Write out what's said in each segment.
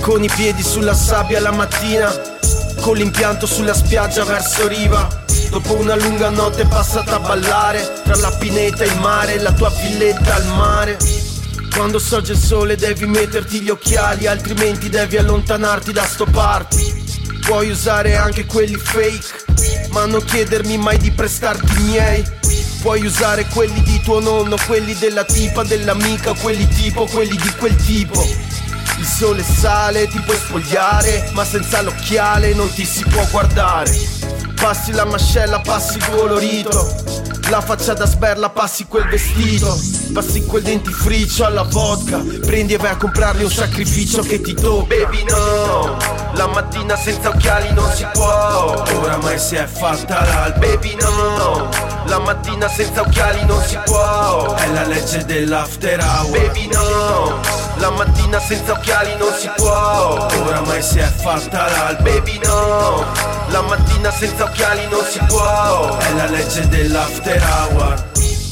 Con i piedi sulla sabbia la mattina, con l'impianto sulla spiaggia verso riva. Dopo una lunga notte passata a ballare, tra la pineta e il mare, la tua villetta al mare. Quando sorge il sole devi metterti gli occhiali, altrimenti devi allontanarti da sto party. Puoi usare anche quelli fake, ma non chiedermi mai di prestarti i miei. Puoi usare quelli di tuo nonno, quelli della tipa, dell'amica, quelli tipo, quelli di quel tipo. Il sole sale, ti puoi spogliare, ma senza l'occhiale non ti si può guardare. Passi la mascella, passi il colorito, la faccia da sberla, passi quel vestito, passi quel dentifricio alla vodka, prendi e vai a comprarli un sacrificio che ti tocca. Baby no, la mattina senza occhiali non si può, oramai si è fatta l'alba. Baby no, la mattina senza occhiali non si può, è la legge dell'after hour. Baby no, la mattina senza occhiali non si può, oramai si è fatta l'alba. Baby no, la mattina senza occhiali non si può, è la legge dell'after hour.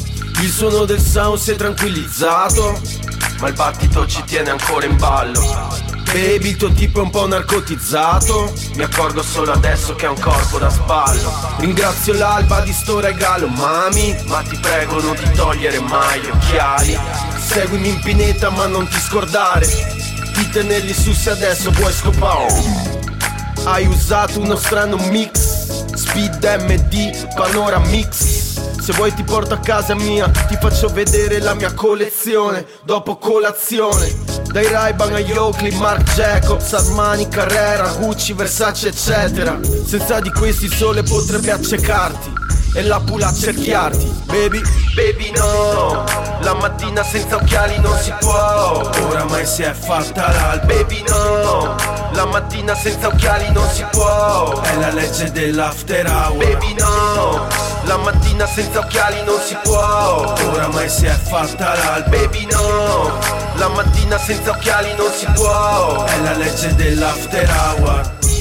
Il suono del sound si è tranquillizzato, ma il battito ci tiene ancora in ballo. Baby, il tuo tipo è un po' narcotizzato, mi accorgo solo adesso che ha un corpo da spallo. Ringrazio l'alba di sto regalo, mami, ma ti prego non ti togliere mai gli occhiali. Seguimi in pineta ma non ti scordare di tenerli su se adesso puoi scopare. Hai usato uno strano mix, Speed MD, Panora Mix. Se vuoi ti porto a casa mia, ti faccio vedere la mia collezione dopo colazione. Dai Ray-Ban agli Oakley, Marc Jacobs, Armani, Carrera, Gucci, Versace eccetera. Senza di questi il sole potrebbe accecarti e la pula accerchiarti. Baby, baby no, la mattina senza occhiali non si può, oramai si è fatta l'alba. Baby no, la mattina senza occhiali non si può, è la legge dell'after hour. Baby no, la mattina senza occhiali non si può, oramai si è fatta l'alba. Baby no, la mattina senza occhiali non si può, è la legge dell'after hour.